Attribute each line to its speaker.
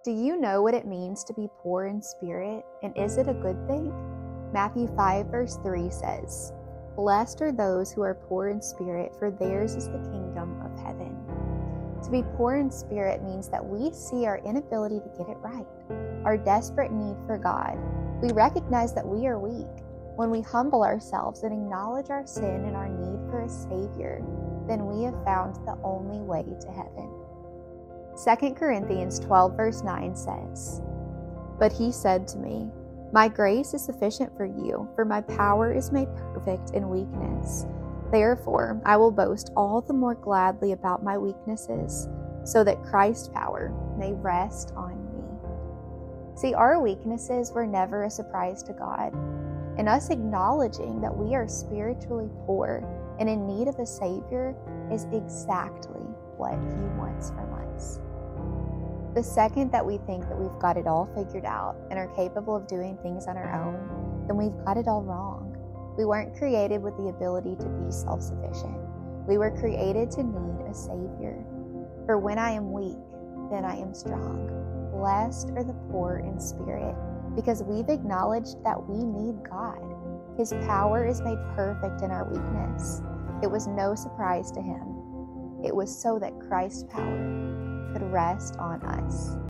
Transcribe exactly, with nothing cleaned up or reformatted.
Speaker 1: Do you know what it means to be poor in spirit, and is it a good thing? Matthew five verse three says, "Blessed are those who are poor in spirit, for theirs is the kingdom of heaven." To be poor in spirit means that we see our inability to get it right, our desperate need for God. We recognize that we are weak. When we humble ourselves and acknowledge our sin and our need for a Savior, then we have found the only way to heaven. Second Corinthians twelve verse nine says, "But he said to me, My grace is sufficient for you, for my power is made perfect in weakness. Therefore, I will boast all the more gladly about my weaknesses, so that Christ's power may rest on me." See, our weaknesses were never a surprise to God, and us acknowledging that we are spiritually poor and in need of a Savior is exactly what He wants from us. The second that we think that we've got it all figured out and are capable of doing things on our own, then we've got it all wrong. We weren't created with the ability to be self-sufficient. We were created to need a Savior. For when I am weak, then I am strong. Blessed are the poor in spirit, because we've acknowledged that we need God. His power is made perfect in our weakness. It was no surprise to Him. It was so that Christ's power could rest on us.